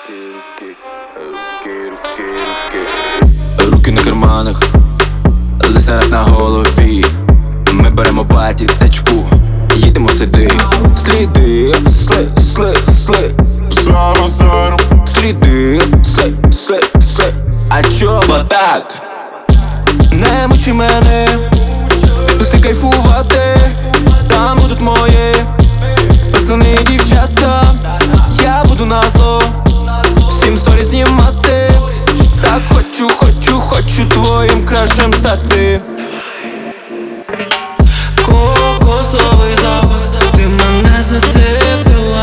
Руки на карманах, лисенок на голові. Ми беремо баті, тачку, їдемо сюди. Сліди, сли. Зараз Сліди, сли. А чого так? Не мучи мене, відпусти кайфувати. Там будуть мої пацани і дівчата. Я буду назло всім сторі знімати. Так хочу твоїм крашем стати. Кокосовий запах, ти мене зацепила.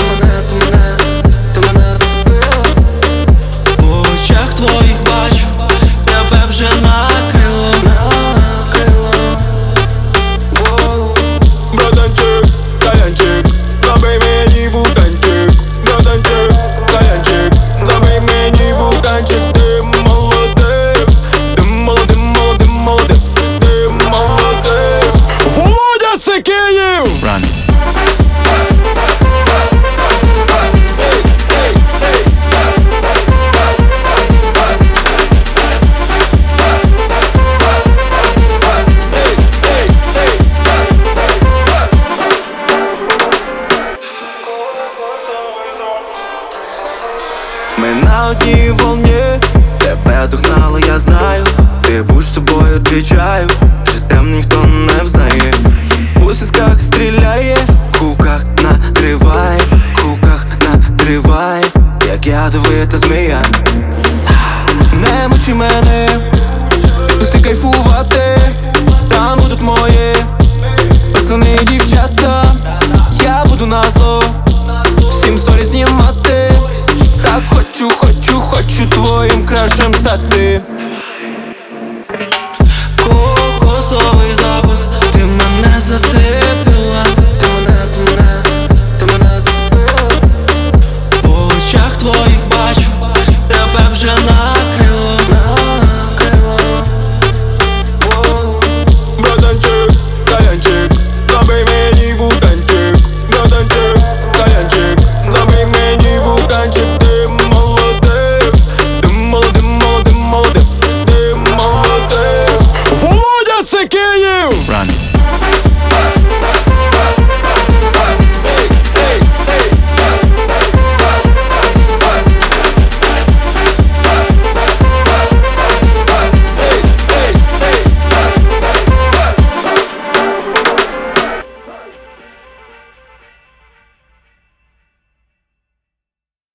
Ти мене зацепила. По очах твоїх бачу, тебе вже накрило. Братанчик, каянчик, забий мені вулканчик. Братанчик, каянчик, забий мені вулканчик. Ти молодий, ти молодий. Володя, це Київ! Run. Ми на одній волні, тебе догнало, я знаю. Ти будь собою, відвічаю, життям ніхто не взнає. У сісках стріляє, хуках накриває, як ядовита змія. Не мучи мене, відпусти кайфувати. Там будуть мої пацани і дівчата. Я буду назло всім сторі знімати.